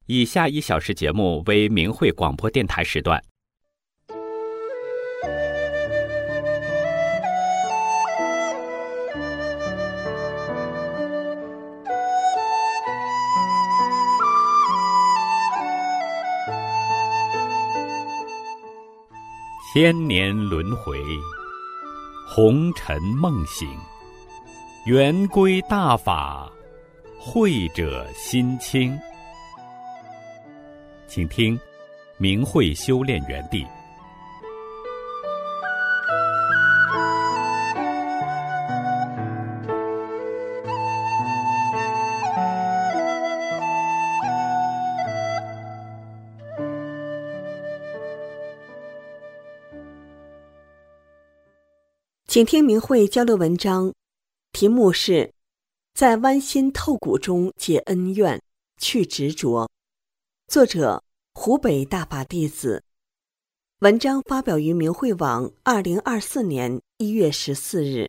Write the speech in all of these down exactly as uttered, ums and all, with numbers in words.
以下一小时节目为明慧广播电台时段。千年轮回，红尘梦醒，圆归大法，慧者心清。请听明慧修炼园地。 请听明慧交流文章，题目是在剜心透骨中解恩怨，去执着。作者湖北大法弟子。文章发表于明慧网二零二四年一月十四日。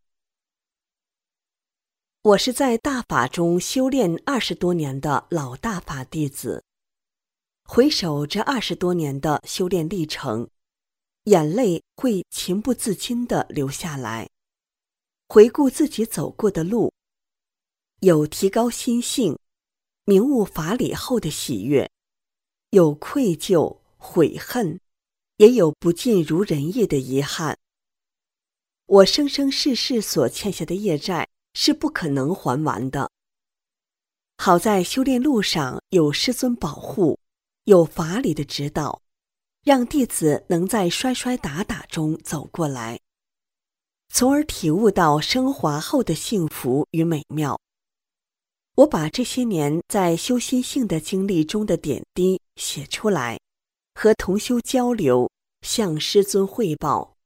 我是在大法中修炼二十多年的老大法弟子，回首这二十多年的修炼历程，眼泪会情不自禁地流下来。回顾自己走过的路，有提高心性、明悟法理后的喜悦，有愧疚、悔恨，也有不尽如人意的遗憾。我生生世世所欠下的业债是不可能还完的。好在修炼路上有师尊保护，有法理的指导，让弟子能在摔摔打打中走过来，从而体悟到升华后的幸福与美妙。我把这些年在修心性的经历中的点滴写出来，和同修交流，向师尊汇报。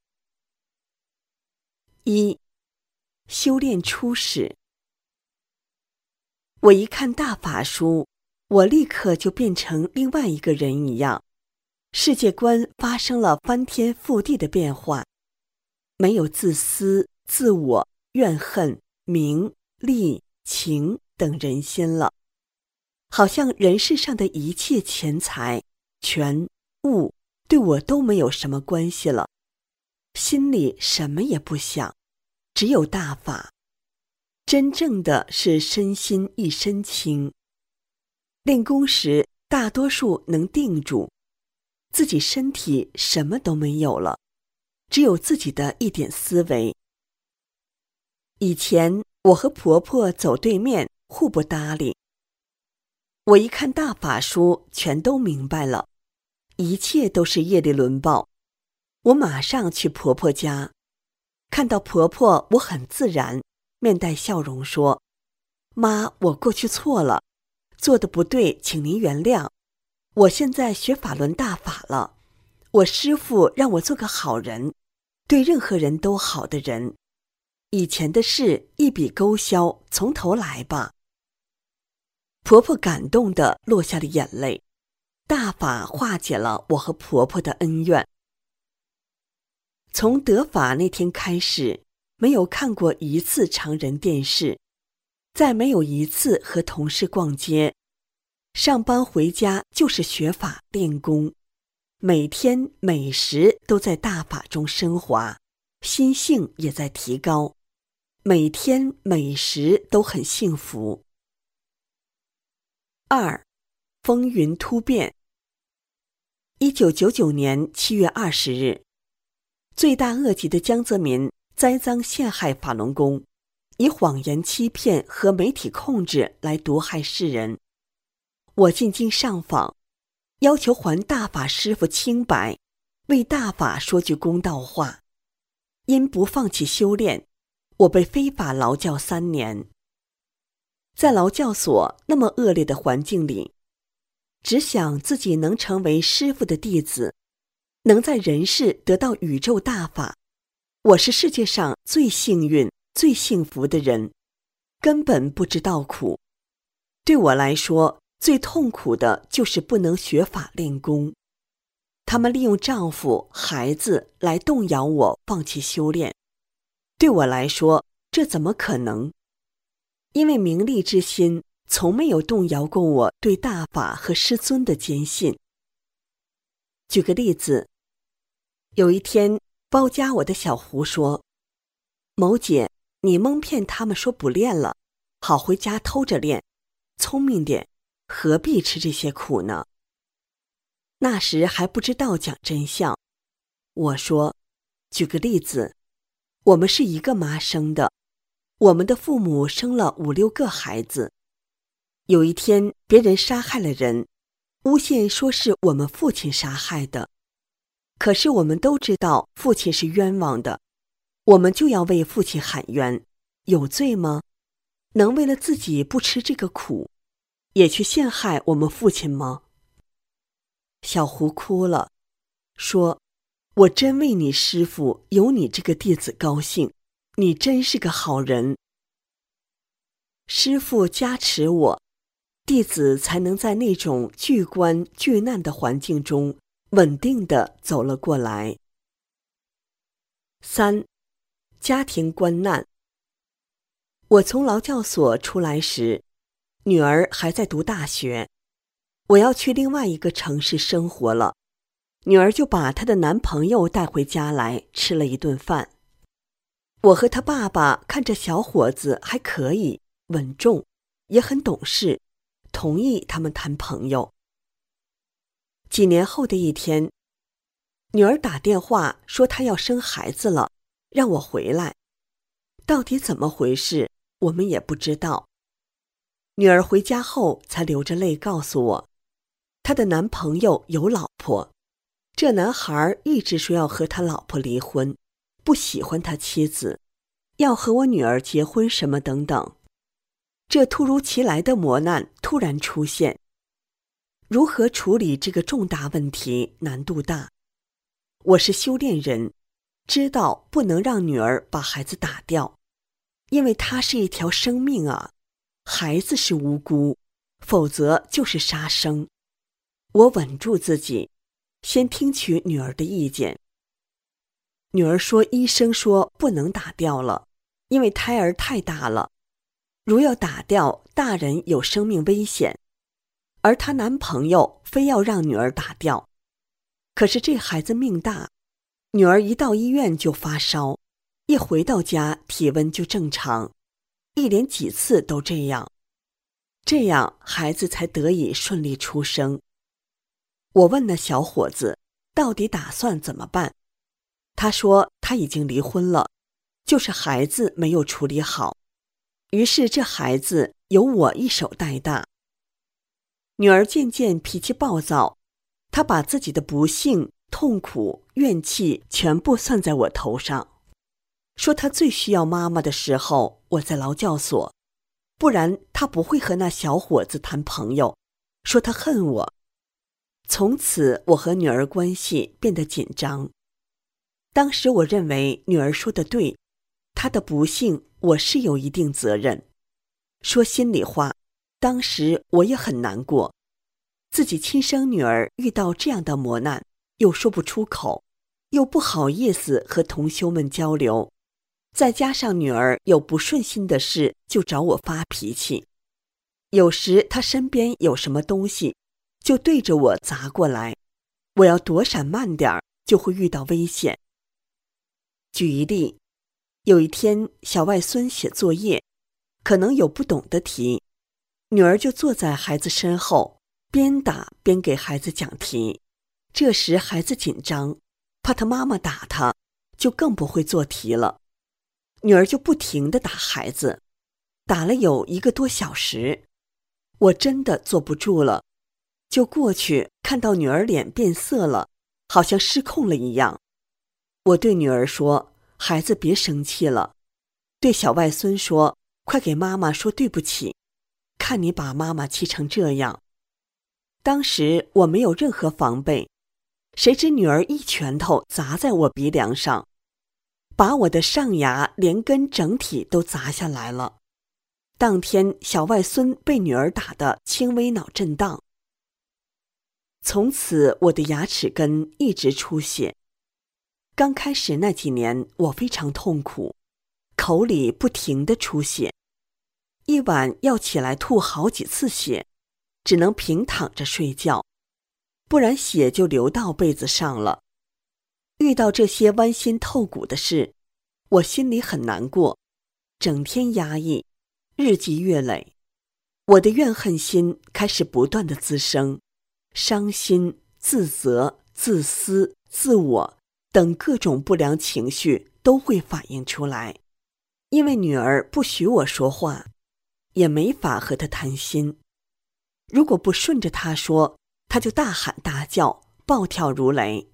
一、修炼初始。我一看大法书，我立刻就变成另外一个人一样，世界观发生了翻天覆地的变化，没有自私、自我、怨恨、名、利、情等人心了，好像人世上的一切钱财、权、物对我都没有什么关系了，心里什么也不想，只有大法。真正的是身心一身轻。练功时，大多数能定住，自己身体什么都没有了，只有自己的一点思维。以前我和婆婆走对面，互不搭理。我一看大法书，全都明白了，一切都是业力轮报。我马上去婆婆家，看到婆婆，我很自然，面带笑容说：“妈，我过去错了，做的不对，请您原谅。我现在学法轮大法了，我师父让我做个好人，对任何人都好的人。以前的事一笔勾销，从头来吧。”婆婆感动地落下了眼泪，大法化解了我和婆婆的恩怨。从得法那天开始，没有看过一次常人电视，再没有一次和同事逛街，上班回家就是学法练功，每天每时都在大法中升华，心性也在提高，每天每时都很幸福。二、风云突变。一九九九年七月二十日，罪大恶极的江泽民栽赃陷害法轮功，以谎言欺骗和媒体控制来毒害世人。我进京上访，要求还大法师父清白，为大法说句公道话。因不放弃修炼，我被非法劳教三年。在劳教所那么恶劣的环境里，只想自己能成为师父的弟子，能在人世得到宇宙大法，我是世界上最幸运、最幸福的人，根本不知道苦。对我来说，最痛苦的就是不能学法练功。他们利用丈夫、孩子来动摇我放弃修炼。对我来说，这怎么可能？因为名利之心从没有动摇过我对大法和师尊的坚信。举个例子，有一天包家我的小胡说：“某姐，你蒙骗他们说不练了，好回家偷着练，聪明点，何必吃这些苦呢？”那时还不知道讲真相。我说，举个例子，我们是一个妈生的，我们的父母生了五六个孩子。有一天别人杀害了人，诬陷说是我们父亲杀害的。可是我们都知道父亲是冤枉的，我们就要为父亲喊冤，有罪吗？能为了自己不吃这个苦，也去陷害我们父亲吗？小胡哭了，说：“我真为你师父有你这个弟子高兴，你真是个好人。师父加持我，弟子才能在那种巨关巨难的环境中稳定地走了过来。”三、家庭关难。我从劳教所出来时，女儿还在读大学，我要去另外一个城市生活了，女儿就把她的男朋友带回家来吃了一顿饭。我和她爸爸看着小伙子还可以，稳重，也很懂事，同意他们谈朋友。几年后的一天，女儿打电话说她要生孩子了，让我回来。到底怎么回事，我们也不知道。女儿回家后才流着泪告诉我，她的男朋友有老婆，这男孩一直说要和他老婆离婚，不喜欢他妻子，要和我女儿结婚什么等等。这突如其来的磨难突然出现，如何处理这个重大问题难度大。我是修炼人，知道不能让女儿把孩子打掉，因为她是一条生命啊，孩子是无辜，否则就是杀生。我稳住自己，先听取女儿的意见。女儿说医生说不能打掉了，因为胎儿太大了，如要打掉，大人有生命危险。而她男朋友非要让女儿打掉，可是这孩子命大，女儿一到医院就发烧，一回到家体温就正常，一连几次都这样，这样孩子才得以顺利出生。我问那小伙子到底打算怎么办，他说他已经离婚了，就是孩子没有处理好，于是这孩子由我一手带大。女儿渐渐脾气暴躁，她把自己的不幸、痛苦、怨气全部算在我头上，说她最需要妈妈的时候我在劳教所，不然她不会和那小伙子谈朋友，说她恨我。从此我和女儿关系变得紧张。当时我认为女儿说的对，她的不幸我是有一定责任。说心里话，当时我也很难过，自己亲生女儿遇到这样的磨难，又说不出口，又不好意思和同修们交流，再加上女儿有不顺心的事就找我发脾气，有时她身边有什么东西就对着我砸过来，我要躲闪慢点就会遇到危险。举一例，有一天小外孙写作业，可能有不懂的题，女儿就坐在孩子身后，边打边给孩子讲题。这时孩子紧张，怕他妈妈打他，就更不会做题了。女儿就不停地打孩子，打了有一个多小时。我真的坐不住了，就过去，看到女儿脸变色了，好像失控了一样。我对女儿说，孩子别生气了。对小外孙说，快给妈妈说对不起，看你把妈妈气成这样。当时我没有任何防备，谁知女儿一拳头砸在我鼻梁上，把我的上牙连根整体都砸下来了。当天小外孙被女儿打得轻微脑震荡。从此我的牙齿根一直出血。刚开始那几年我非常痛苦，口里不停地出血。 一晚要起来吐好几次血，只能平躺着睡觉，不然血就流到被子上了。遇到这些剜心透骨的事，我心里很难过，整天压抑，日积月累，我的怨恨心开始不断的滋生，伤心、自责、自私、自我等各种不良情绪都会反映出来。因为女儿不许我说话，也没法和她谈心。如果不顺着她说，她就大喊大叫，暴跳如雷。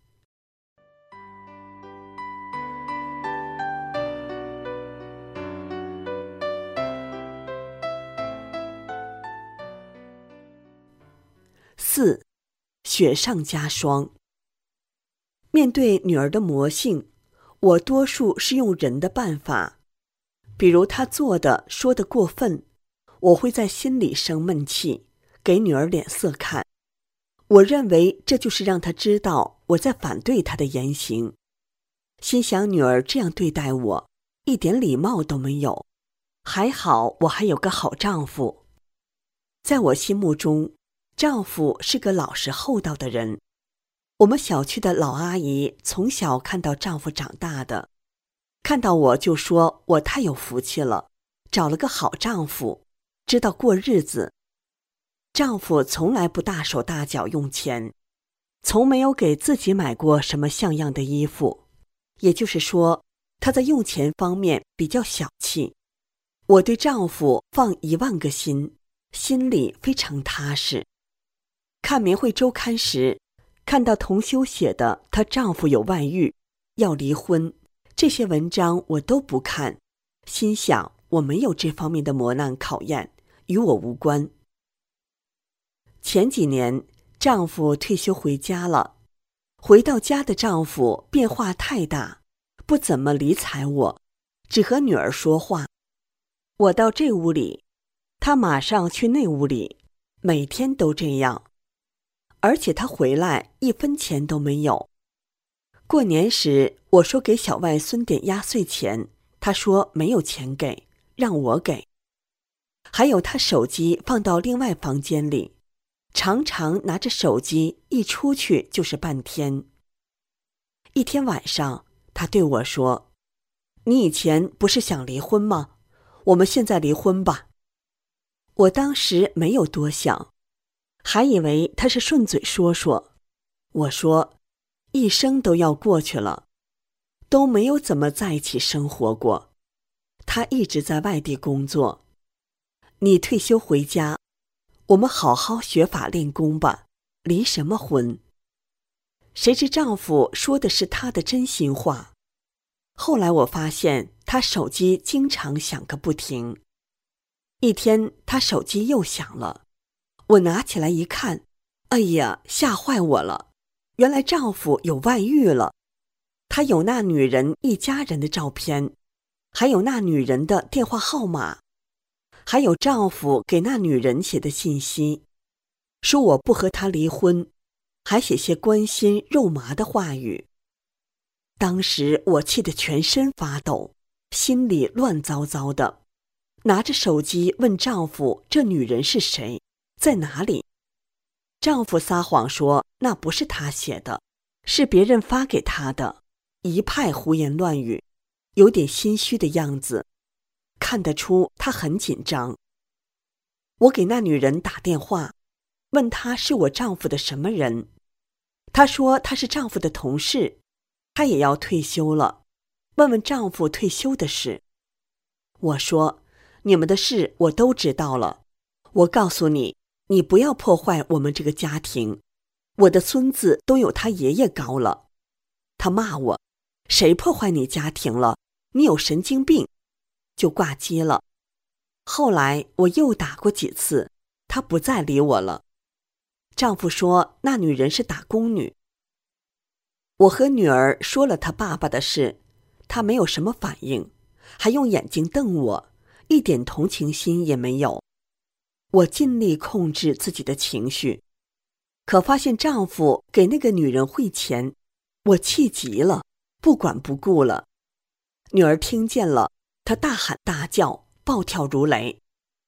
四，雪上加霜。面对女儿的魔性，我多数是用人的办法，比如她做的说的过分，我会在心里生闷气，给女儿脸色看。我认为这就是让她知道我在反对她的言行。心想女儿这样对待我，一点礼貌都没有，还好我还有个好丈夫。在我心目中，丈夫是个老实厚道的人。我们小区的老阿姨从小看到丈夫长大的，看到我就说我太有福气了，找了个好丈夫，知道过日子。丈夫从来不大手大脚用钱，从没有给自己买过什么像样的衣服，也就是说，他在用钱方面比较小气。我对丈夫放一万个心，心里非常踏实。看棉汇周刊时，看到同修写的她丈夫有外遇，要离婚，这些文章我都不看，心想我没有这方面的磨难考验，与我无关。前几年丈夫退休回家了，回到家的丈夫变化太大，不怎么理睬我，只和女儿说话。我到这屋里，他马上去那屋里，每天都这样。而且他回来一分钱都没有。过年时我说给小外孙点压岁钱，他说没有钱给，让我给。还有他手机放到另外房间里，常常拿着手机一出去就是半天。一天晚上他对我说，你以前不是想离婚吗？我们现在离婚吧。我当时没有多想，还以为他是顺嘴说说。我说，一生都要过去了，都没有怎么在一起生活过。他一直在外地工作，你退休回家，我们好好学法练功吧，离什么婚？谁知丈夫说的是他的真心话。后来我发现他手机经常响个不停。一天他手机又响了，我拿起来一看，哎呀，吓坏我了，原来丈夫有外遇了。他有那女人一家人的照片，还有那女人的电话号码，还有丈夫给那女人写的信息，说我不和他离婚，还写些关心肉麻的话语。当时我气得全身发抖，心里乱糟糟的，拿着手机问丈夫这女人是谁，在哪里。丈夫撒谎说那不是他写的，是别人发给他的，一派胡言乱语，有点心虚的样子，看得出他很紧张。我给那女人打电话，问她是我丈夫的什么人。她说她是丈夫的同事，她也要退休了，问问丈夫退休的事。我说，你们的事我都知道了，我告诉你，你不要破坏我们这个家庭，我的孙子都有他爷爷高了。他骂我，谁破坏你家庭了？你有神经病，就挂机了。后来我又打过几次，他不再理我了。丈夫说那女人是打工女。我和女儿说了他爸爸的事，他没有什么反应，还用眼睛瞪我，一点同情心也没有。我尽力控制自己的情绪，可发现丈夫给那个女人汇钱，我气急了，不管不顾了。女儿听见了，她大喊大叫，暴跳如雷，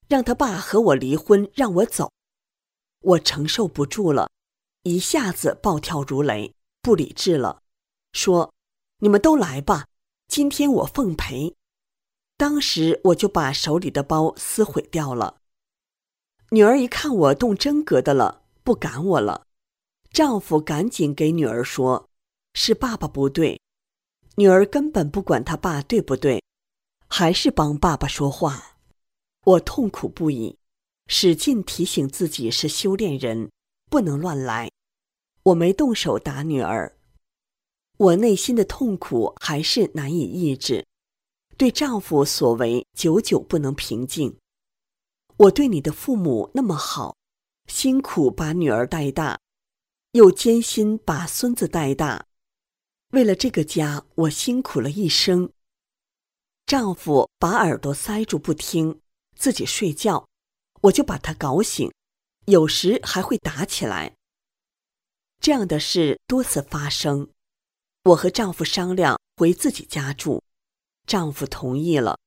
让他爸和我离婚，让我走。我承受不住了，一下子暴跳如雷，不理智了，说：你们都来吧，今天我奉陪。当时我就把手里的包撕毁掉了。女儿一看我动真格的了，不赶我了。丈夫赶紧给女儿说：是爸爸不对。女儿根本不管他爸对不对，还是帮爸爸说话。我痛苦不已，使劲提醒自己是修炼人，不能乱来。我没动手打女儿，我内心的痛苦还是难以抑制，对丈夫所为久久不能平静。我对你的父母那么好，辛苦把女儿带大，又艰辛把孙子带大，为了这个家，我辛苦了一生。丈夫把耳朵塞住不听，自己睡觉，我就把他搞醒，有时还会打起来。这样的事多次发生。我和丈夫商量回自己家住，丈夫同意了。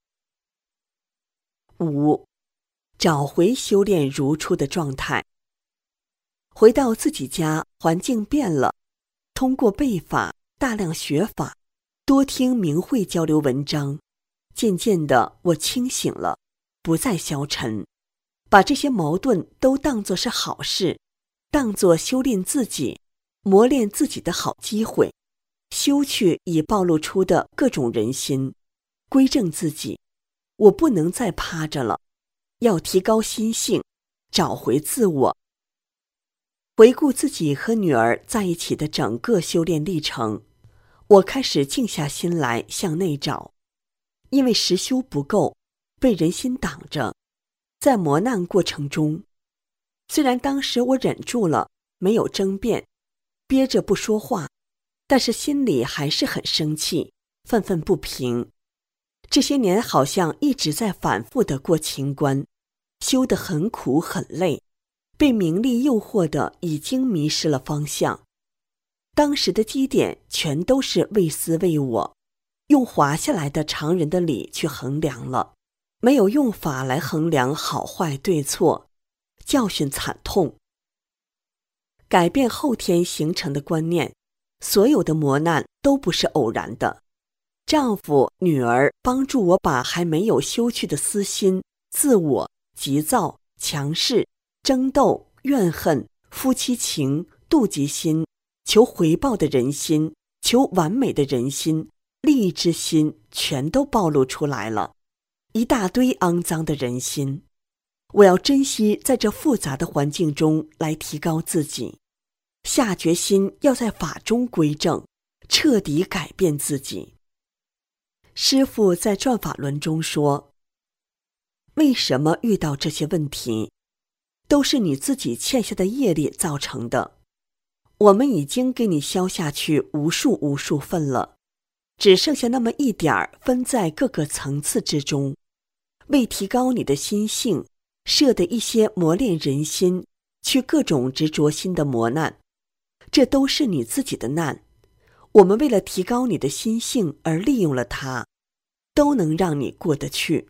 五，找回修炼如初的状态。回到自己家，环境变了，通过背法，大量学法，多听明慧交流文章，渐渐的我清醒了，不再消沉，把这些矛盾都当作是好事，当作修炼自己、磨练自己的好机会，修去已暴露出的各种人心，归正自己。我不能再趴着了，要提高心性，找回自我。回顾自己和女儿在一起的整个修炼历程，我开始静下心来向内找。因为实修不够，被人心挡着，在磨难过程中，虽然当时我忍住了，没有争辩，憋着不说话，但是心里还是很生气，愤愤不平。这些年好像一直在反复的过情关，修得很苦很累，被名利诱惑的已经迷失了方向。当时的基点全都是为私为我，用划下来的常人的理去衡量了，没有用法来衡量好坏对错，教训惨痛。改变后天形成的观念，所有的磨难都不是偶然的。丈夫、女儿帮助我把还没有修去的私心、自我、急躁、强势、争斗、怨恨、夫妻情、妒忌心、求回报的人心、求完美的人心、利益之心，全都暴露出来了，一大堆肮脏的人心。我要珍惜在这复杂的环境中来提高自己，下决心要在法中归正，彻底改变自己。师父在转法轮中说，为什么遇到这些问题，都是你自己欠下的业力造成的。我们已经给你消下去无数无数份了，只剩下那么一点儿分在各个层次之中，为提高你的心性，设的一些磨练人心、去各种执着心的磨难，这都是你自己的难。我们为了提高你的心性而利用了它，都能让你过得去。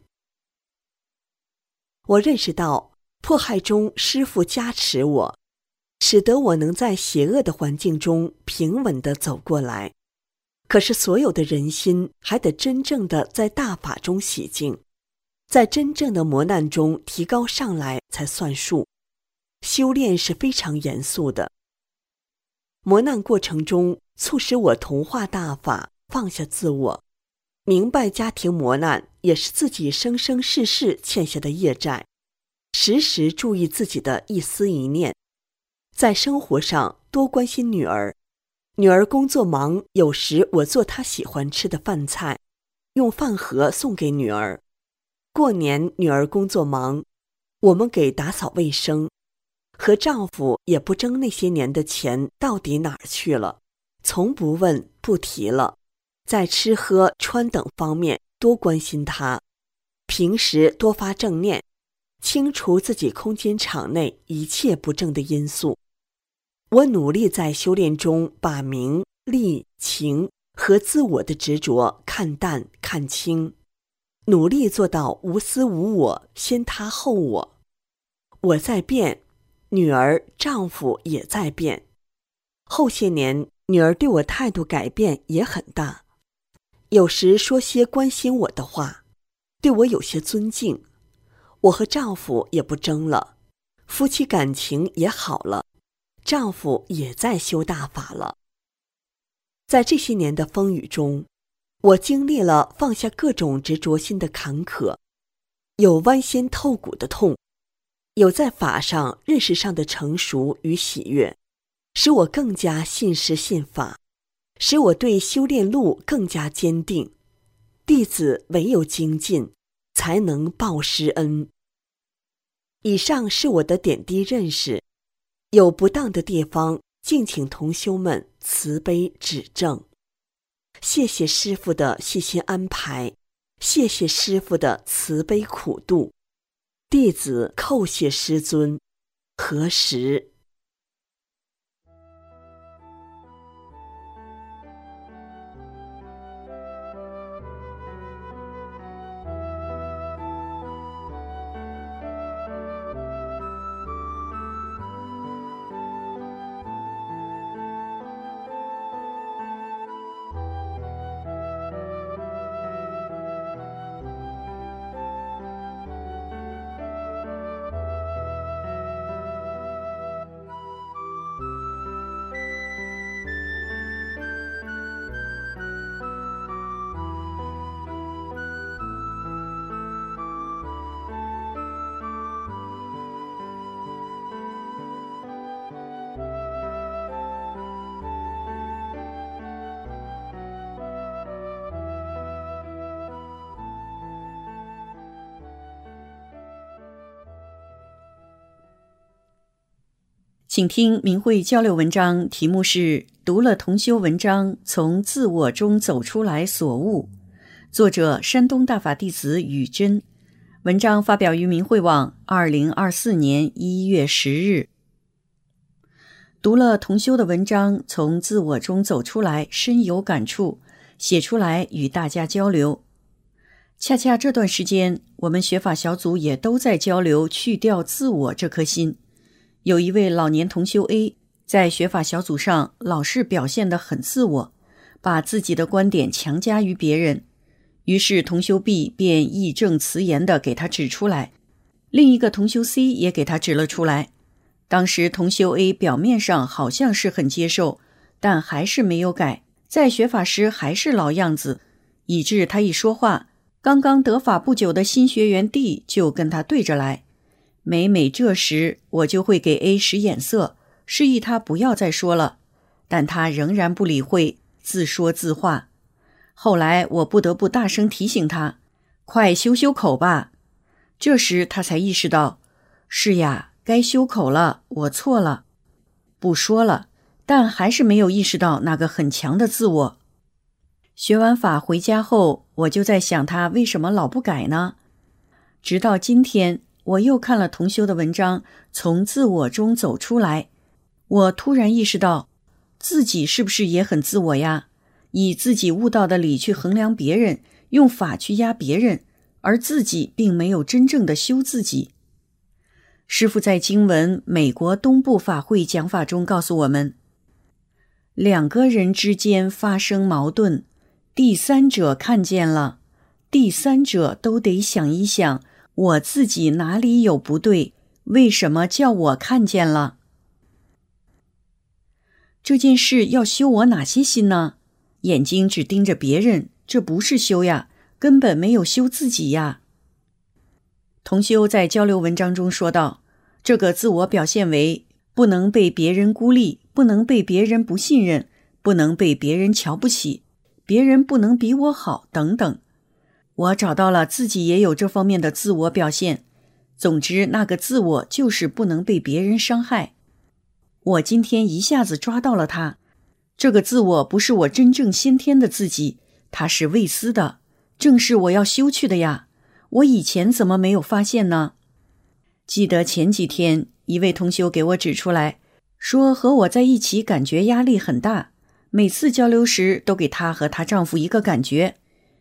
我认识到迫害中师父加持我，使得我能在邪恶的环境中平稳地走过来。可是所有的人心还得真正的在大法中洗净，在真正的磨难中提高上来才算数。修炼是非常严肃的。磨难过程中促使我同化大法，放下自我，明白家庭磨难也是自己生生世世欠下的业债，时时注意自己的一思一念。在生活上多关心女儿，女儿工作忙，有时我做她喜欢吃的饭菜，用饭盒送给女儿。过年女儿工作忙，我们给打扫卫生，和丈夫也不争那些年的钱到底哪儿去了，从不问不提了。在吃喝穿等方面多关心她，平时多发正念，清除自己空间场内一切不正的因素。我努力在修炼中把名利情和自我的执着看淡看清， 努力做到无私无我，先他后我。我在变，女儿、丈夫也在变。后些年，女儿对我态度改变也很大，有时说些关心我的话，对我有些尊敬。我和丈夫也不争了，夫妻感情也好了，丈夫也在修大法了。在这些年的风雨中，我经历了放下各种执着心的坎坷，有剜心透骨的痛，有在法上认识上的成熟与喜悦，使我更加信师信法，使我对修炼路更加坚定。弟子唯有精进，才能报师恩。以上是我的点滴认识，有不当的地方，敬请同修们慈悲指正。谢谢师父的细心安排，谢谢师父的慈悲苦度。弟子叩谢师尊，何时？ 请听明慧交流文章，题目是读了同修文章，从自我中走出来所悟，作者山东大法弟子宇真。文章发表于明慧网二零二四年一月十日。读了同修的文章，从自我中走出来，深有感触，写出来与大家交流。恰恰这段时间，我们学法小组也都在交流去掉自我这颗心。有一位老年同修 A 在学法小组上老是表现得很自我，把自己的观点强加于别人，于是同修 B 便义正辞严地给他指出来，另一个同修 C 也给他指了出来。当时同修 A 表面上好像是很接受，但还是没有改，在学法时还是老样子，以致他一说话，刚刚得法不久的新学员 D 就跟他对着来。每每这时，我就会给 A 使眼色，示意他不要再说了，但他仍然不理会，自说自话。后来我不得不大声提醒他，快修修口吧。这时他才意识到，是呀，该修口了，我错了。不说了，但还是没有意识到那个很强的自我。学完法回家后，我就在想他为什么老不改呢？直到今天，我又看了同修的文章，从自我中走出来，我突然意识到，自己是不是也很自我呀？以自己悟道的理去衡量别人，用法去压别人，而自己并没有真正的修自己。师父在经文美国东部法会讲法中告诉我们，两个人之间发生矛盾，第三者看见了，第三者都得想一想，我自己哪里有不对？为什么叫我看见了？这件事要修我哪些心呢？眼睛只盯着别人，这不是修呀，根本没有修自己呀。同修在交流文章中说道，这个自我表现为不能被别人孤立，不能被别人不信任，不能被别人瞧不起，别人不能比我好等等。我找到了自己也有这方面的自我表现，总之那个自我就是不能被别人伤害。我今天一下子抓到了它，这个自我不是我真正先天的自己，它是未思的，正是我要修去的呀，我以前怎么没有发现呢？记得前几天一位同修给我指出来，说和我在一起感觉压力很大，每次交流时都给她和她丈夫一个感觉，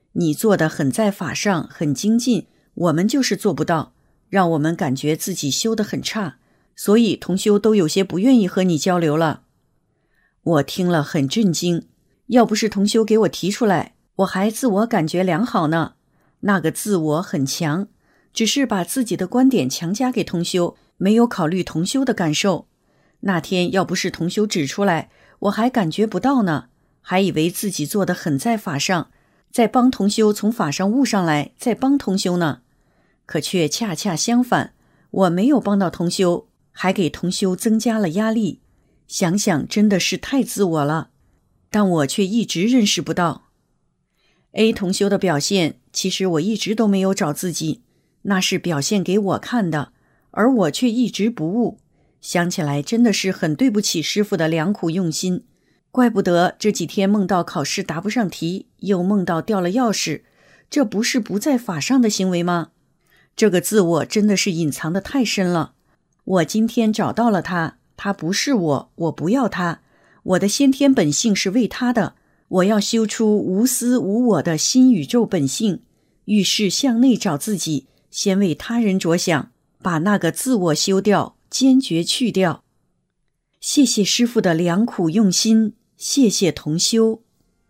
你做的很在法上，很精进，我们就是做不到，让我们感觉自己修得很差，所以同修都有些不愿意和你交流了。我听了很震惊，要不是同修给我提出来，我还自我感觉良好呢。那个自我很强，只是把自己的观点强加给同修，没有考虑同修的感受。那天要不是同修指出来，我还感觉不到呢，还以为自己做得很在法上，在帮同修从法上悟上来，在帮同修呢。可却恰恰相反，我没有帮到同修，还给同修增加了压力。想想真的是太自我了，但我却一直认识不到。A 同修的表现，其实我一直都没有找自己，那是表现给我看的，而我却一直不悟。想起来真的是很对不起师父的良苦用心，怪不得这几天梦到考试答不上题，又梦到掉了钥匙，这不是不在法上的行为吗？这个自我真的是隐藏得太深了。我今天找到了他，他不是我，我不要他，我的先天本性是为他的，我要修出无私无我的新宇宙本性，遇事向内找自己，先为他人着想，把那个自我修掉，坚决去掉。谢谢师父的良苦用心，谢谢同修。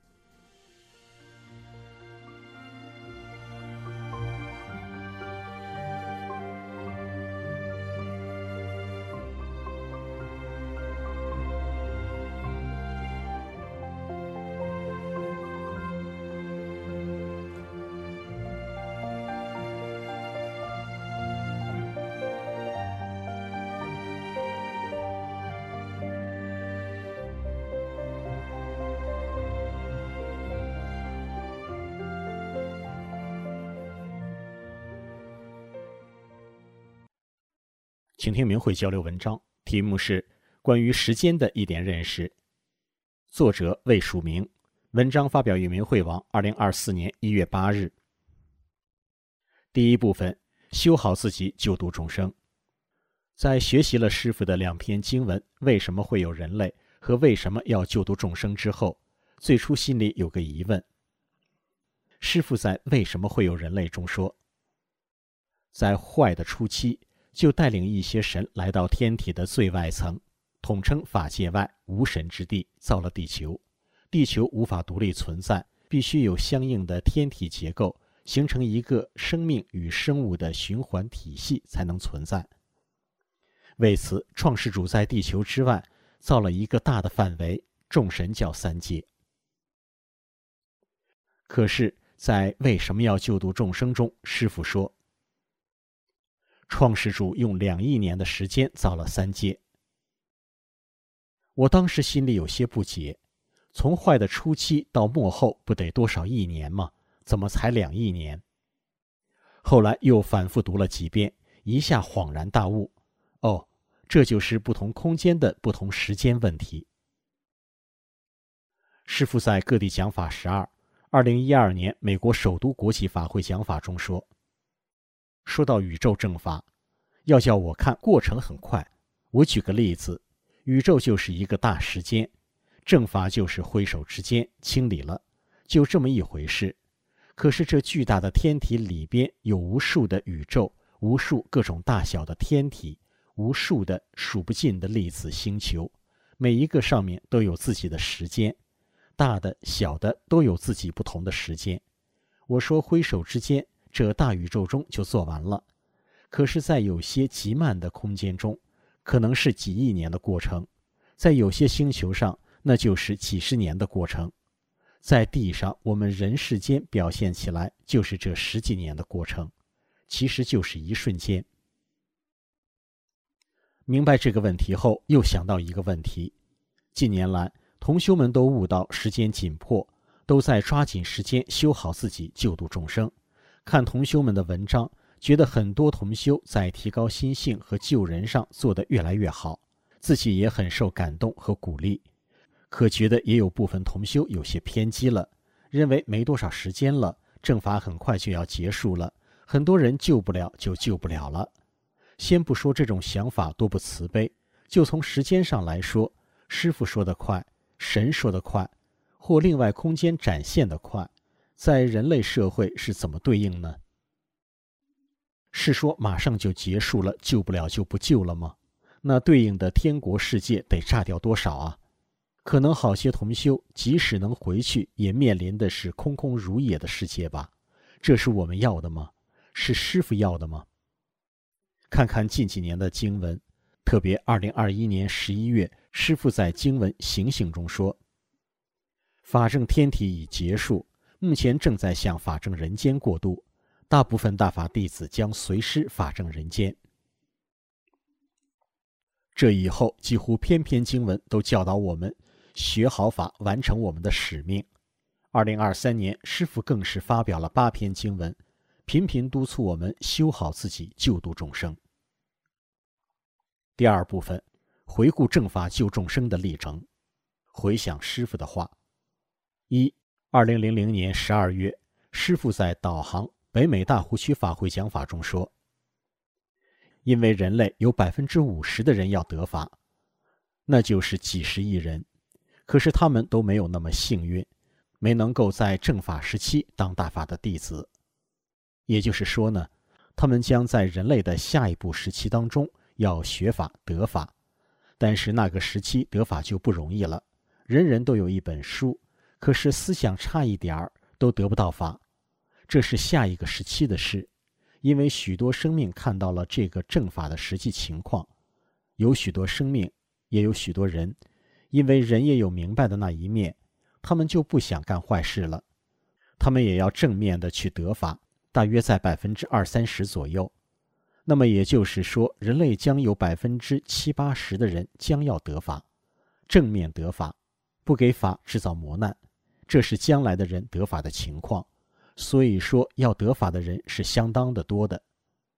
请听明慧交流文章，题目是关于时间的一点认识，作者魏署明，文章发表于明慧网二零二四年一月八日。第一部分，修好自己，救度众生。在学习了师父的两篇经文为什么会有人类和为什么要救度众生之后，最初心里有个疑问。师父在为什么会有人类中说，在坏的初期就带领一些神来到天体的最外层，统称法界外无神之地，造了地球。地球无法独立存在，必须有相应的天体结构，形成一个生命与生物的循环体系才能存在。为此，创世主在地球之外造了一个大的范围，众神叫三界。可是在为什么要救度众生中，师父说创世主用两亿年的时间造了三界。我当时心里有些不解，从坏的初期到末后不得多少亿年吗？怎么才两亿年？后来又反复读了几遍，一下恍然大悟，哦，这就是不同空间的不同时间问题。师父在各地讲法十二，二零一二年美国首都国际法会讲法中说，说到宇宙正法，要叫我看过程很快。我举个例子，宇宙就是一个大时间，正法就是挥手之间清理了，就这么一回事。可是这巨大的天体里边有无数的宇宙，无数各种大小的天体，无数的数不尽的粒子星球，每一个上面都有自己的时间，大的小的都有自己不同的时间。我说挥手之间，这大宇宙中就做完了。可是在有些极慢的空间中，可能是几亿年的过程，在有些星球上，那就是几十年的过程。在地上，我们人世间表现起来就是这十几年的过程，其实就是一瞬间。明白这个问题后，又想到一个问题，近年来同修们都悟到时间紧迫，都在抓紧时间修好自己，救度众生。看同修们的文章，觉得很多同修在提高心性和救人上做得越来越好，自己也很受感动和鼓励。可觉得也有部分同修有些偏激了，认为没多少时间了，正法很快就要结束了，很多人救不了就救不了了。先不说这种想法多不慈悲，就从时间上来说，师父说得快，神说得快，或另外空间展现得快， 在人类社会是怎么对应呢？是说马上就结束了，救不了就不救了吗？那对应的天国世界得炸掉多少啊？可能好些同修即使能回去，也面临的是空空如也的世界吧？这是我们要的吗？是师父要的吗？看看近几年的经文，特别二零二一年十一月，师父在经文醒醒中说，法正天体已结束，目前正在向法正人间过渡，大部分大法弟子将随师法正人间。这以后几乎篇篇经文都教导我们学好法，完成我们的使命。二零二三年，师父更是发表了八篇经文，频频督促我们修好自己，救度众生。第二部分，回顾正法救众生的历程，回想师父的话。一、二零零零年十二月，师父在导航北美大湖区法会讲法中说，因为人类有百分之五十的人要得法，那就是几十亿人，可是他们都没有那么幸运，没能够在正法时期当大法的弟子。也就是说呢，他们将在人类的下一步时期当中要学法得法，但是那个时期得法就不容易了，人人都有一本书，可是思想差一点儿都得不到法。这是下一个时期的事，因为许多生命看到了这个正法的实际情况，有许多生命，也有许多人，因为人也有明白的那一面，他们就不想干坏事了，他们也要正面的去得法，大约在百分之二三十左右。那么也就是说，人类将有百分之七八十的人将要得法，正面得法，不给法制造磨难，这是将来的人得法的情况。所以说，要得法的人是相当的多的。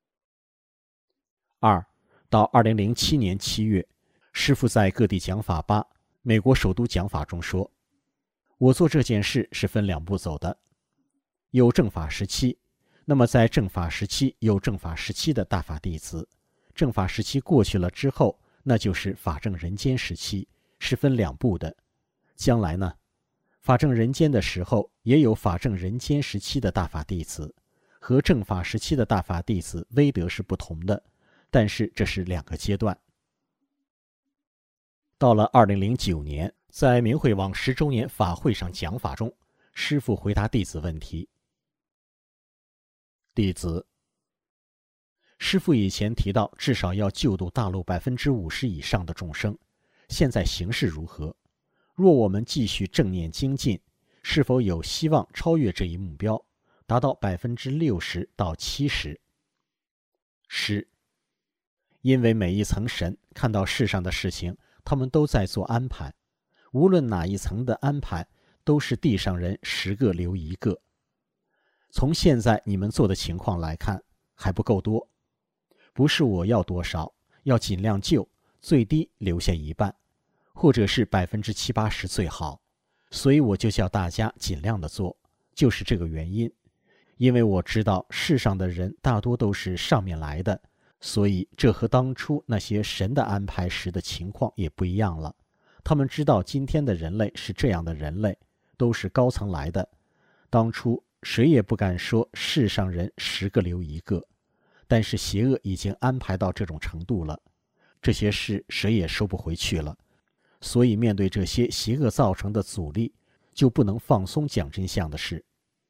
二、到二零零七年七月，师父在各地讲法吧，美国首都讲法中说，我做这件事是分两步走的，有正法时期，那么在正法时期有正法时期的大法弟子，正法时期过去了之后，那就是法正人间时期，是分两步的。将来呢，法正人间的时候也有法正人间时期的大法弟子，和正法时期的大法弟子威德是不同的，但是这是两个阶段。到了二零零九年，在明慧网十周年法会上讲法中，师父回答弟子问题。弟子，师父以前提到至少要救度大陆百分之五十以上的众生，现在形势如何？若我们继续正念精进，是否有希望超越这一目标，达到百分之六十到七十？是，因为每一层神看到世上的事情，他们都在做安排，无论哪一层的安排，都是地上人十个留一个。从现在你们做的情况来看，还不够多，不是我要多少，要尽量救，最低留下一半，或者是百分之七八十最好。所以我就叫大家尽量的做，就是这个原因。因为我知道世上的人大多都是上面来的，所以这和当初那些神的安排时的情况也不一样了。他们知道今天的人类是这样的人类，都是高层来的。当初谁也不敢说世上人十个留一个，但是邪恶已经安排到这种程度了，这些事谁也收不回去了。所以面对这些邪恶造成的阻力，就不能放松讲真相的事。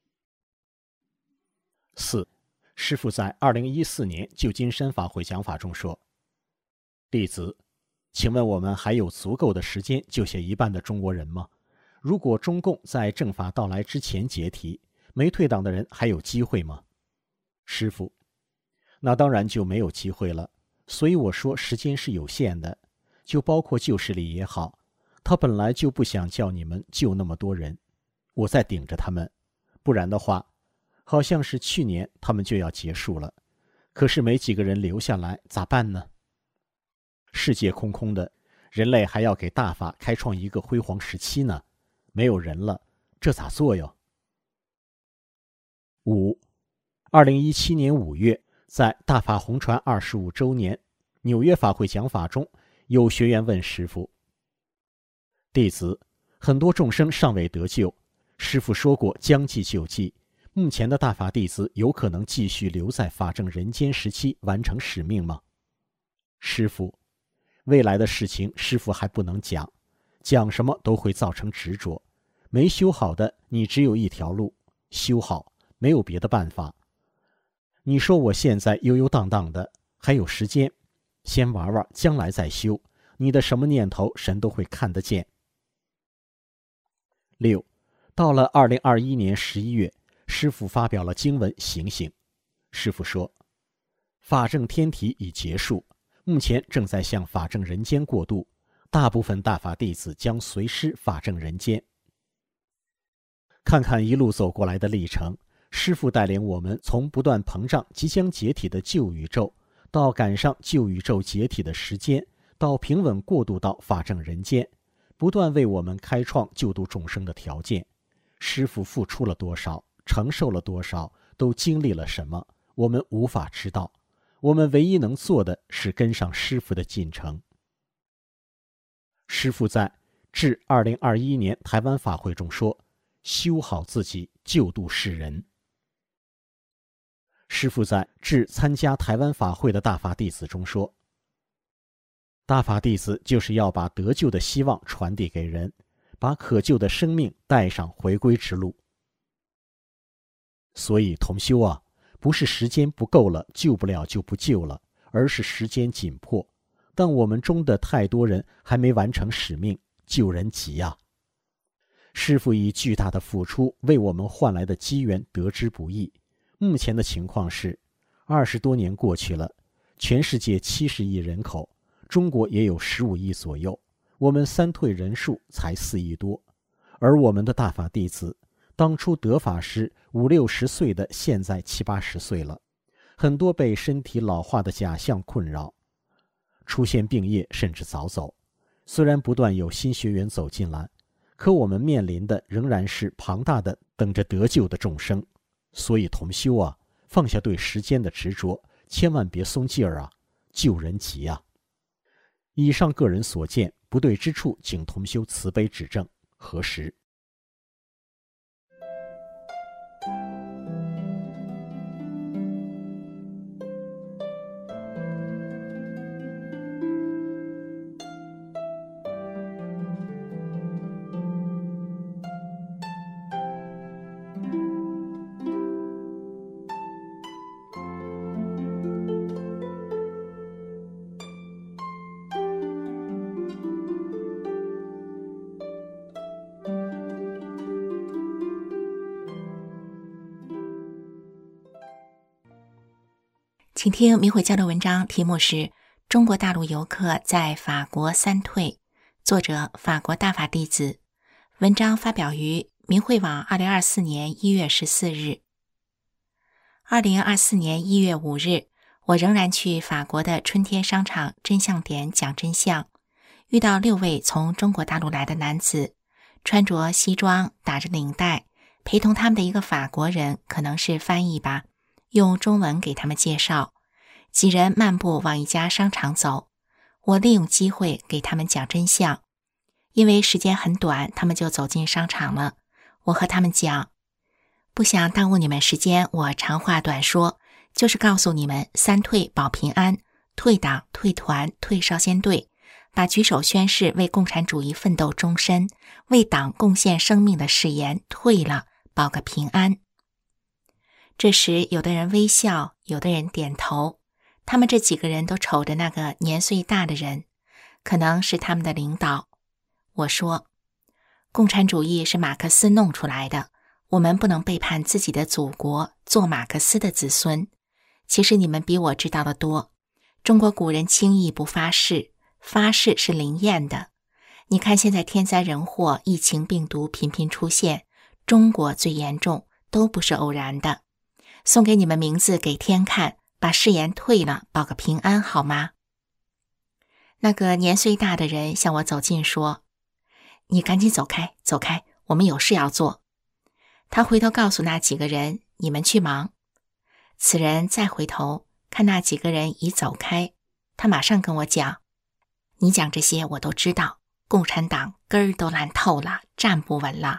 四、师父在二零一四年旧金山法会讲法中说，弟子，请问我们还有足够的时间救下一半的中国人吗？如果中共在正法到来之前解体，没退党的人还有机会吗？师父，那当然就没有机会了。所以我说时间是有限的，就包括旧势力也好，他本来就不想叫你们救那么多人，我在顶着他们，不然的话，好像是去年他们就要结束了，可是没几个人留下来，咋办呢？世界空空的，人类还要给大法开创一个辉煌时期呢，没有人了，这咋做哟？五、二零一七年五月，在大法红传二十五周年纽约法会讲法中，有学员问师父，弟子，很多众生尚未得救， 师父说过将计就计，目前的大法弟子有可能继续留在法正人间时期完成使命吗？师父，未来的事情师父还不能讲，讲什么都会造成执着，没修好的你只有一条路，修好，没有别的办法。你说我现在悠悠荡荡的，还有时间，先玩玩，将来再修，你的什么念头神都会看得见。六，到了二零二一年十一月，师父发表了经文醒醒。师父说，法正天体已结束，目前正在向法正人间过渡，大部分大法弟子将随师法正人间。看看一路走过来的历程，师父带领我们从不断膨胀即将解体的旧宇宙，到赶上旧宇宙解体的时间，到平稳过渡到法正人间，不断为我们开创救度众生的条件。师父付出了多少，承受了多少，都经历了什么，我们无法知道。我们唯一能做的是跟上师父的进程。师父在致二零二一年台湾法会中说，修好自己，救度世人。师父在致参加台湾法会的大法弟子中说，大法弟子就是要把得救的希望传递给人，把可救的生命带上回归之路。所以同修啊，不是时间不够了，救不了就不救了，而是时间紧迫。但我们中的太多人还没完成使命，救人急啊！师父以巨大的付出为我们换来的机缘得之不易。目前的情况是，二十多年过去了，全世界七十亿人口，中国也有十五亿左右，我们三退人数才四亿多，而我们的大法弟子，当初得法时五六十岁的，现在七八十岁了，很多被身体老化的假象困扰，出现病业甚至早走。虽然不断有新学员走进来，可我们面临的仍然是庞大的等着得救的众生。所以同修啊，放下对时间的执着，千万别松劲儿啊，救人急啊！以上个人所见，不对之处，请同修慈悲指正，核实。 请听明慧交流文章，题目是《中国大陆游客在法国三退》，作者法国大法弟子。文章发表于明慧网二零二四年一月十四日。二零二四年一月五日，我仍然去法国的春天商场真相点讲真相，遇到六位从中国大陆来的男子，穿着西装，打着领带，陪同他们的一个法国人，可能是翻译吧，用中文给他们介绍。几人漫步往一家商场走，我利用机会给他们讲真相。因为时间很短，他们就走进商场了。我和他们讲，不想耽误你们时间，我长话短说，就是告诉你们三退保平安，退党、退团、退少先队，把举手宣誓为共产主义奋斗终身，为党贡献生命的誓言退了，保个平安。这时有的人微笑，有的人点头，他们这几个人都瞅着那个年岁大的人，可能是他们的领导。我说，共产主义是马克思弄出来的，我们不能背叛自己的祖国，做马克思的子孙。其实你们比我知道的多，中国古人轻易不发誓，发誓是灵验的。你看现在天灾人祸，疫情病毒频频出现，中国最严重，都不是偶然的。送给你们名字给天看，把誓言退了，保个平安好吗？那个年岁大的人向我走近说，你赶紧走开，走开，我们有事要做。他回头告诉那几个人，你们去忙。此人再回头看那几个人已走开，他马上跟我讲，你讲这些我都知道，共产党根儿都烂透了，站不稳了，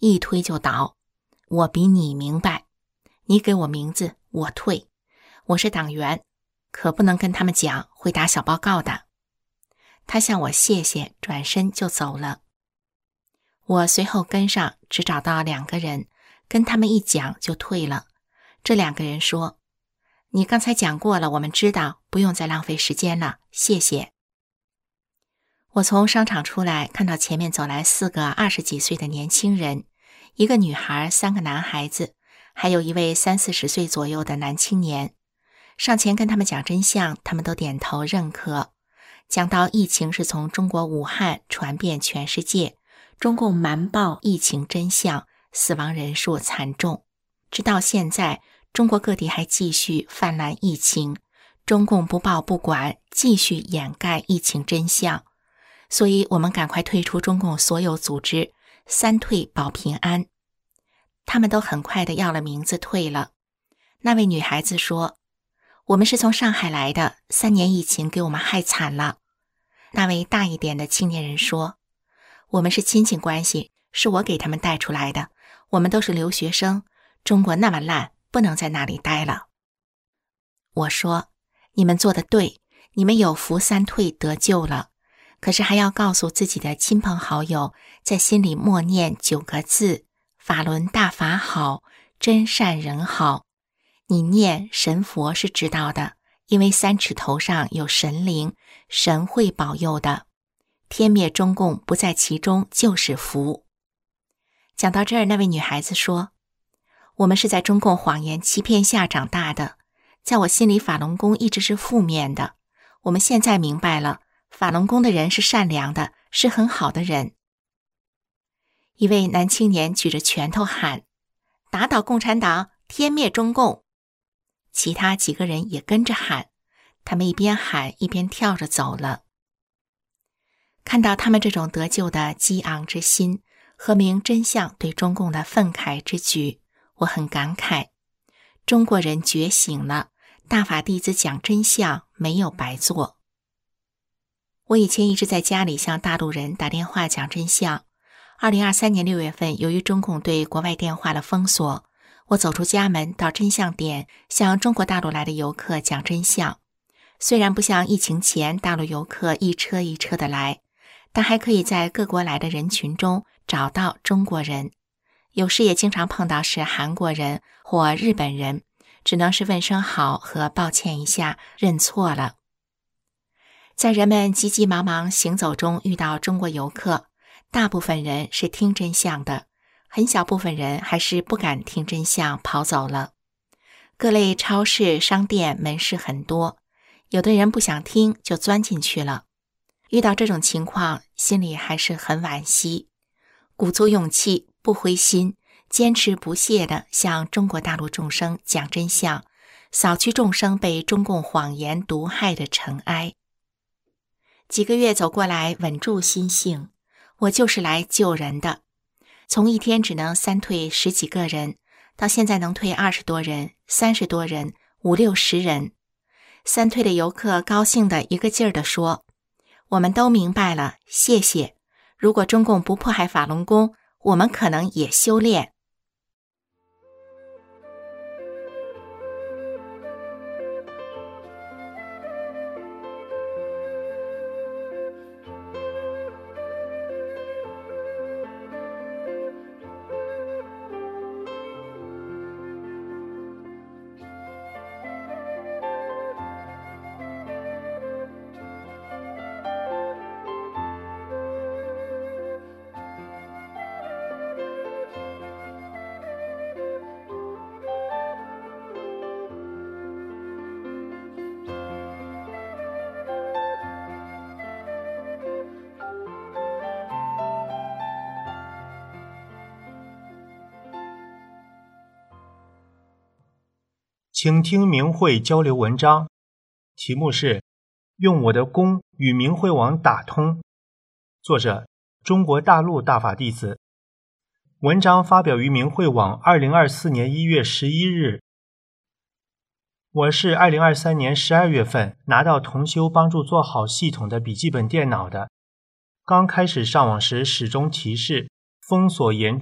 一推就倒。我比你明白，你给我名字，我退。我是党员，可不能跟他们讲会打小报告的。他向我谢谢，转身就走了。我随后跟上，只找到两个人，跟他们一讲就退了。这两个人说，你刚才讲过了，我们知道，不用再浪费时间了，谢谢。我从商场出来，看到前面走来四个二十几岁的年轻人，一个女孩，三个男孩子，还有一位三四十岁左右的男青年。上前跟他们讲真相，他们都点头认可。讲到疫情是从中国武汉传遍全世界，中共瞒报疫情真相，死亡人数惨重。直到现在，中国各地还继续泛滥疫情，中共不报不管，继续掩盖疫情真相。所以我们赶快退出中共所有组织，三退保平安。他们都很快的要了名字退了。那位女孩子说，我们是从上海来的，三年疫情给我们害惨了。那位大一点的青年人说，我们是亲戚关系，是我给他们带出来的，我们都是留学生，中国那么烂，不能在那里待了。我说，你们做得对，你们有福三退得救了，可是还要告诉自己的亲朋好友，在心里默念九个字，法轮大法好，真善人好。你念神佛是知道的，因为三尺头上有神灵，神会保佑的。天灭中共不在其中就是福。讲到这儿，那位女孩子说，我们是在中共谎言欺骗下长大的，在我心里法轮功一直是负面的，我们现在明白了，法轮功的人是善良的，是很好的人。一位男青年举着拳头喊，打倒共产党，天灭中共。其他几个人也跟着喊，他们一边喊一边跳着走了。看到他们这种得救的激昂之心和明真相对中共的愤慨之举，我很感慨，中国人觉醒了，大法弟子讲真相没有白做。我以前一直在家里向大陆人打电话讲真相。二零二三年六月份，由于中共对国外电话的封锁，我走出家门到真相点，向中国大陆来的游客讲真相。虽然不像疫情前大陆游客一车一车的来，但还可以在各国来的人群中找到中国人。有时也经常碰到是韩国人或日本人，只能是问声好和抱歉一下，认错了。在人们急急忙忙行走中遇到中国游客，大部分人是听真相的，很小部分人还是不敢听真相跑走了。各类超市、商店、门市很多，有的人不想听就钻进去了。遇到这种情况，心里还是很惋惜，鼓足勇气，不灰心，坚持不懈地向中国大陆众生讲真相，扫去众生被中共谎言毒害的尘埃。几个月走过来，稳住心性，我就是来救人的。从一天只能三退十几个人，到现在能退二十多人、三十多人、五六十人。三退的游客高兴的一个劲儿地说，我们都明白了，谢谢。如果中共不迫害法轮功，我们可能也修炼。 请听明慧交流文章，题目是用我的功与明慧网打通，作者中国大陆大法弟子。文章发表于明慧网二零二四年一月十一日。我是二零二三年十二月份拿到同修帮助做好系统的笔记本电脑的。刚开始上网时始终提示封锁严重，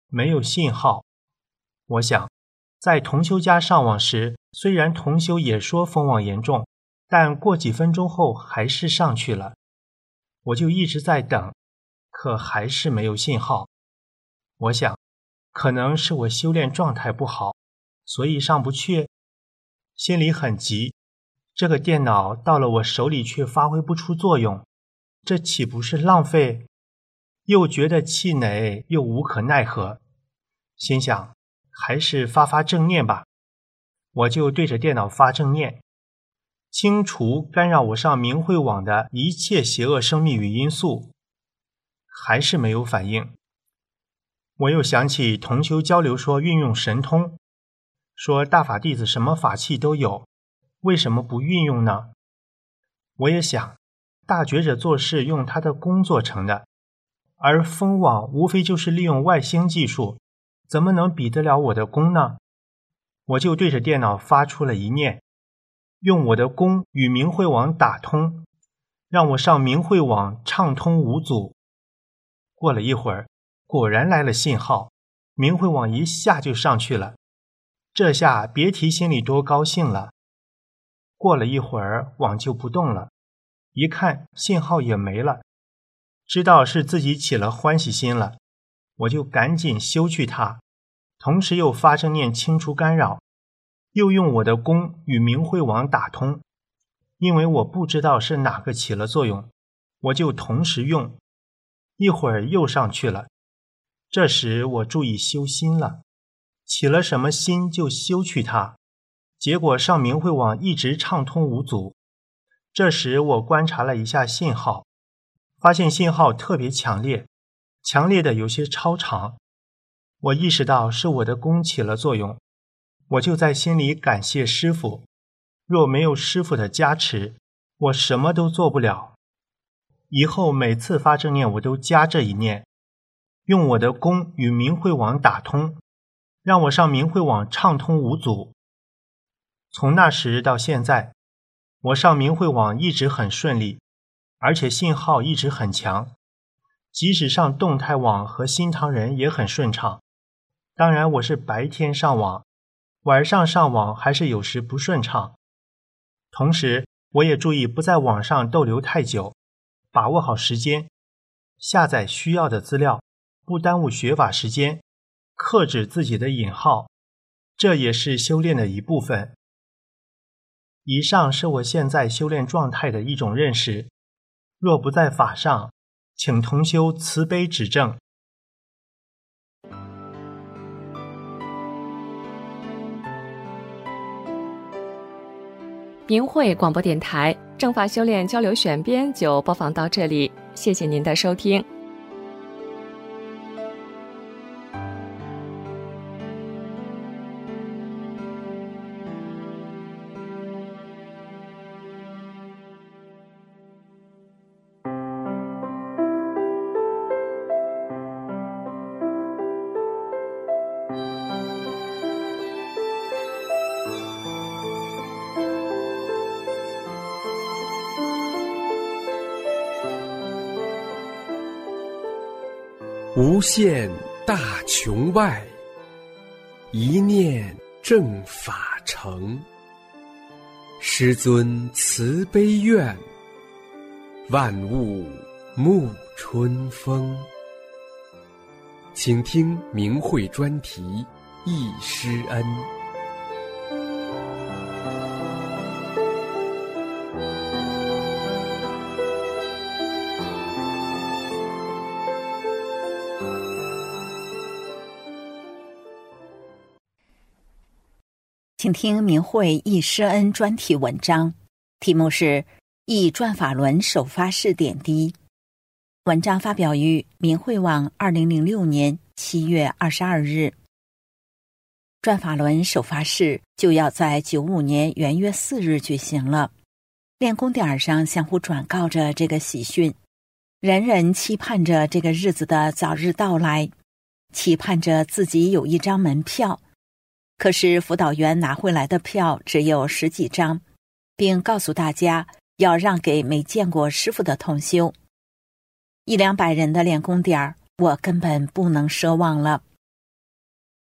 没有信号。我想，在同修家上网时，虽然同修也说风网严重，但过几分钟后还是上去了。我就一直在等，可还是没有信号。我想，可能是我修炼状态不好，所以上不去。心里很急，这个电脑到了我手里却发挥不出作用，这岂不是浪费？又觉得气馁，又无可奈何，心想还是发发正念吧。我就对着电脑发正念，清除干扰我上明慧网的一切邪恶生命与因素，还是没有反应。我又想起同修交流说运用神通，说大法弟子什么法器都有，为什么不运用呢？我也想，大觉者做事用他的功做成的，而风网无非就是利用外星技术，怎么能比得了我的功呢？我就对着电脑发出了一念，用我的功与明慧网打通，让我上明慧网畅通无阻。过了一会儿，果然来了信号，明慧网一下就上去了。这下别提心里多高兴了。过了一会儿，网就不动了，一看信号也没了，知道是自己起了欢喜心了，我就赶紧修去它，同时又发正念清除干扰，又用我的功与明慧网打通。因为我不知道是哪个起了作用，我就同时用，一会儿又上去了。这时我注意修心了，起了什么心就修去它，结果上明慧网一直畅通无阻。这时我观察了一下信号，发现信号特别强烈，强烈的有些超长。我意识到是我的功起了作用，我就在心里感谢师父，若没有师父的加持，我什么都做不了。以后每次发正念我都加这一念，用我的功与明慧网打通，让我上明慧网畅通无阻。从那时到现在，我上明慧网一直很顺利，而且信号一直很强，即使上动态网和新唐人也很顺畅。当然我是白天上网，晚上上网还是有时不顺畅。同时我也注意不在网上逗留太久，把握好时间，下载需要的资料，不耽误学法时间，克制自己的引号，这也是修炼的一部分。以上是我现在修炼状态的一种认识，若不在法上，请同修慈悲指正。 明慧广播电台正法修炼交流选编就播放到这里，谢谢您的收听。 无限大穹外，一念正法成。师尊慈悲愿，万物沐春风。请听明慧专题忆师恩。 请听明慧忆师恩专题文章，题目是《忆转法轮首发式点滴》。文章发表于明慧网二零零六年七月二十二日。转法轮首发式就要在九五年元月四日举行了，练功点上相互转告着这个喜讯，人人期盼着这个日子的早日到来，期盼着自己有一张门票。可是辅导员拿回来的票只有十几张，并告诉大家要让给没见过师父的同修。一两百人的练功点，我根本不能奢望了，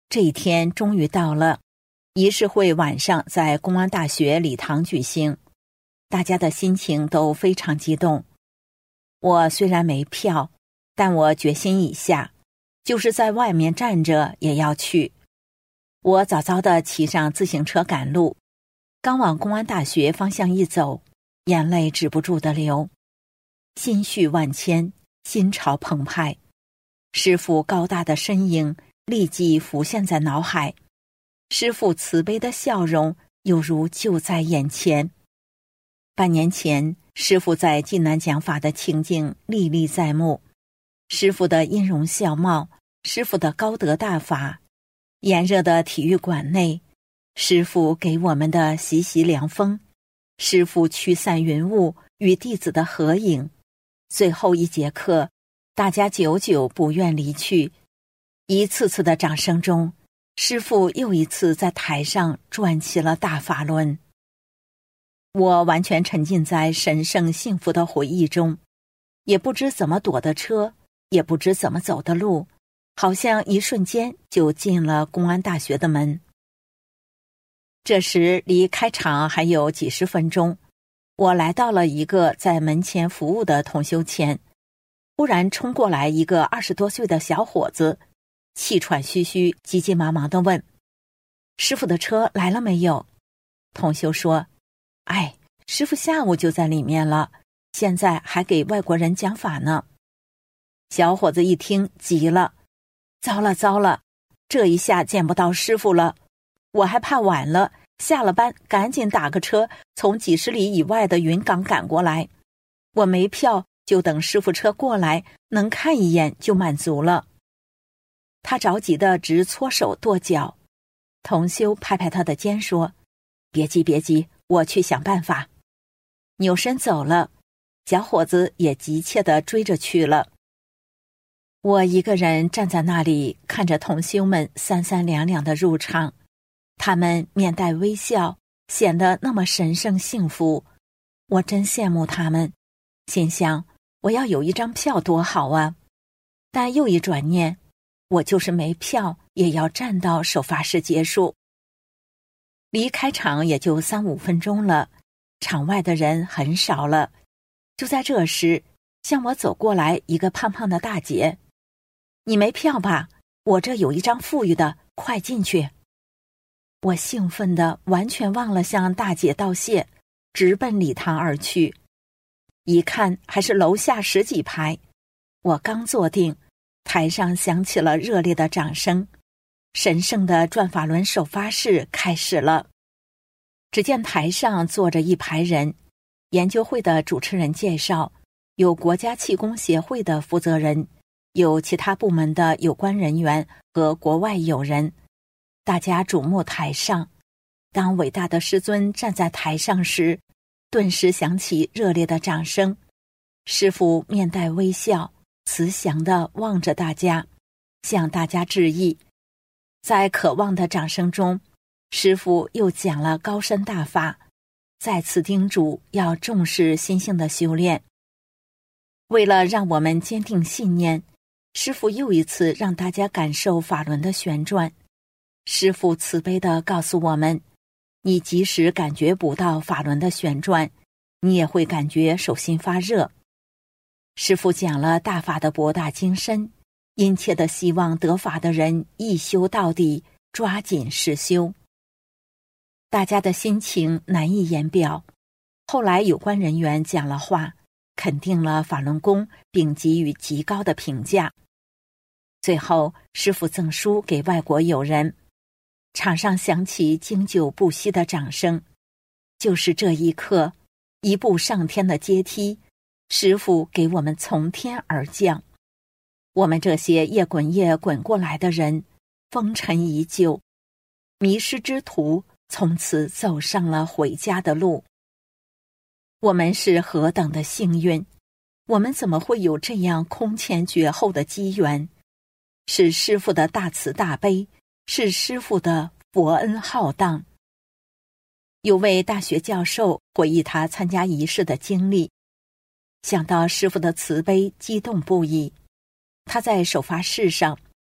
这一天终于到了，仪式会晚上在公安大学礼堂举行，大家的心情都非常激动。我虽然没票，但我决心已下，就是在外面站着也要去。我早早地骑上自行车赶路，刚往公安大学方向一走，眼泪止不住地流，心绪万千，心潮澎湃。师父高大的身影立即浮现在脑海，师父慈悲的笑容犹如就在眼前。半年前，师父在济南讲法的情景历历在目，师父的音容笑貌，师父的高德大法，炎热的体育馆内，师父给我们的习习凉风，师父驱散云雾与弟子的合影。最后一节课，大家久久不愿离去，一次次的掌声中，师父又一次在台上转起了大法轮。我完全沉浸在神圣幸福的回忆中，也不知怎么躲的车，也不知怎么走的路，好像一瞬间就进了公安大学的门。这时离开场还有几十分钟，我来到了一个在门前服务的同修前，忽然冲过来一个二十多岁的小伙子，气喘吁吁，急急忙忙地问：师父的车来了没有？同修说：哎，师父下午就在里面了，现在还给外国人讲法呢。小伙子一听急了：糟了糟了，这一下见不到师父了，我还怕晚了，下了班赶紧打个车从几十里以外的云冈赶过来，我没票，就等师父车过来能看一眼就满足了。他着急得直搓手跺脚，同修拍拍他的肩说：别急别急，我去想办法。扭身走了，小伙子也急切地追着去了。我一个人站在那里，看着同修们三三两两的入场，他们面带微笑，显得那么神圣幸福，我真羡慕他们，心想我要有一张票多好啊！但又一转念，我就是没票也要站到首发式结束。离开场也就三五分钟了，场外的人很少了。就在这时，向我走过来一个胖胖的大姐：你没票吧？我这有一张富裕的，快进去。我兴奋地完全忘了向大姐道谢，直奔礼堂而去。一看还是楼下十几排，我刚坐定，台上响起了热烈的掌声，神圣的转法轮首发式开始了。只见台上坐着一排人，研究会的主持人介绍，有国家气功协会的负责人，有其他部门的有关人员和国外友人，大家瞩目台上。当伟大的师尊站在台上时，顿时响起热烈的掌声。师父面带微笑，慈祥地望着大家，向大家致意。在渴望的掌声中，师父又讲了高深大法，再次叮嘱要重视心性的修炼。为了让我们坚定信念，师父又一次让大家感受法轮的旋转。师父慈悲地告诉我们，你即使感觉不到法轮的旋转，你也会感觉手心发热。师父讲了大法的博大精深，殷切地希望得法的人一修到底，抓紧实修。大家的心情难以言表。后来有关人员讲了话，肯定了法轮功，并给予极高的评价。最后师父赠书给外国友人，场上响起经久不息的掌声。就是这一刻，一步上天的阶梯，师父给我们从天而降。我们这些夜滚夜滚过来的人，风尘已久，迷失之途从此走上了回家的路。我们是何等的幸运，我们怎么会有这样空前绝后的机缘？是师父的大慈大悲，是师父的佛恩浩荡。有位大学教授回忆他参加仪式的经历，想到师父的慈悲，激动不已。他在首发式上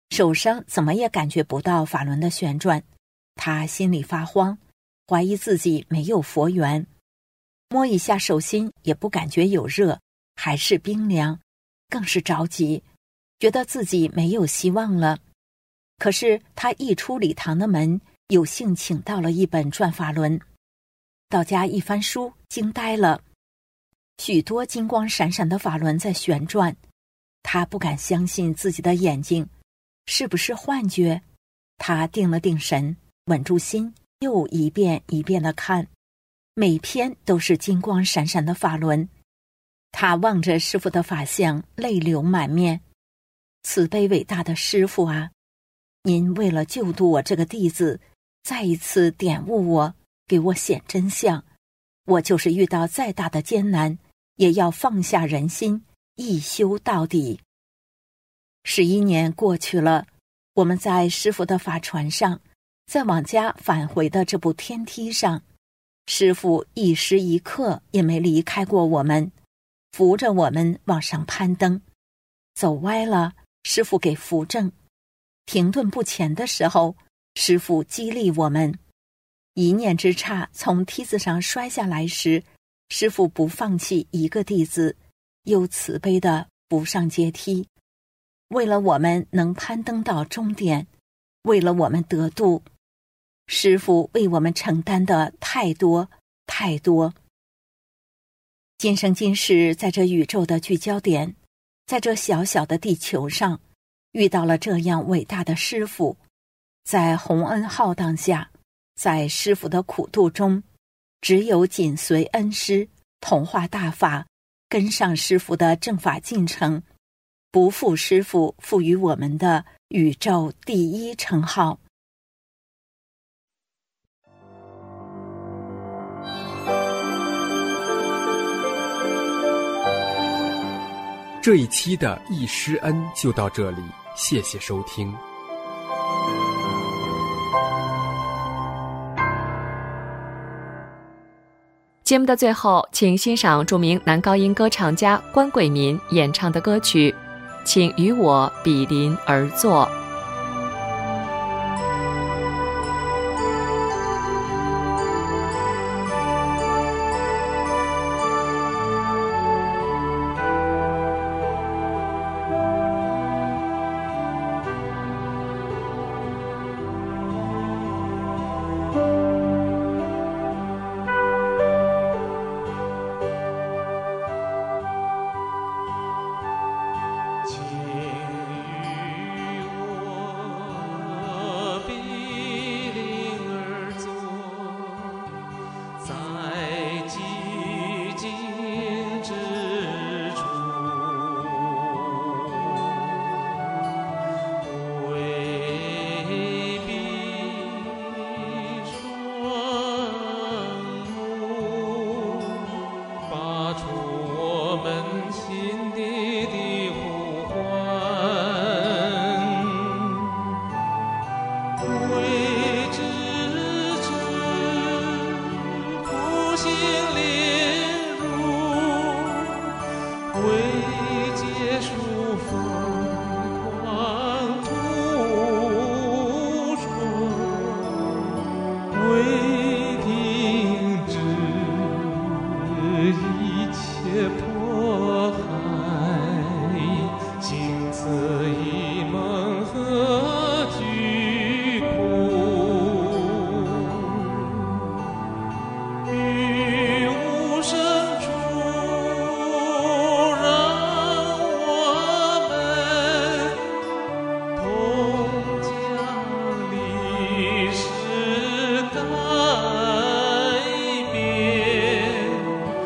手上怎么也感觉不到法轮的旋转，他心里发慌，怀疑自己没有佛缘。摸一下手心也不感觉有热，还是冰凉，更是着急，觉得自己没有希望了。可是他一出礼堂的门，有幸请到了一本转法轮，到家一翻书，惊呆了，许多金光闪闪的法轮在旋转，他不敢相信自己的眼睛，是不是幻觉？他定了定神，稳住心，又一遍一遍地看，每篇都是金光闪闪的法轮。他望着师父的法相，泪流满面。慈悲伟大的师父啊，您为了救度我这个弟子，再一次点悟我，给我显真相。我就是遇到再大的艰难，也要放下人心，一修到底。十一年过去了，我们在师父的法船上，在往家返回的这部天梯上，师父一时一刻也没离开过我们，扶着我们往上攀登。走歪了，师父给扶正；停顿不前的时候，师父激励我们。一念之差，从梯子上摔下来时，师父不放弃一个弟子，又慈悲地扶上阶梯。为了我们能攀登到终点，为了我们得度，师父为我们承担的太多太多。今生今世，在这宇宙的聚焦点，在这小小的地球上，遇到了这样伟大的师父，在洪恩浩荡下，在师父的苦度中，只有紧随恩师，同化大法，跟上师父的正法进程，不负师父赋予我们的宇宙第一称号。 这一期的易师恩就到这里，谢谢收听。 节目的最后，请欣赏著名男高音歌唱家关贵民演唱的歌曲《请与我比邻而坐》。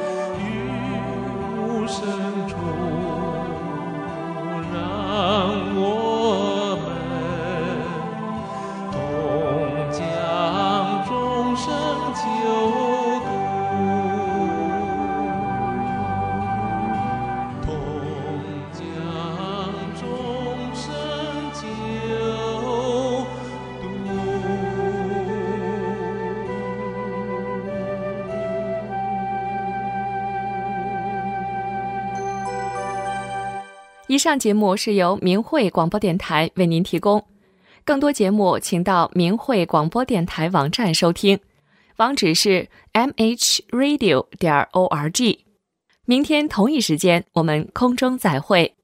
让以上节目是由明慧广播电台为您提供，更多节目请到明慧广播电台网站收听，网址是 m h radio 点 org。明天同一时间，我们空中再会。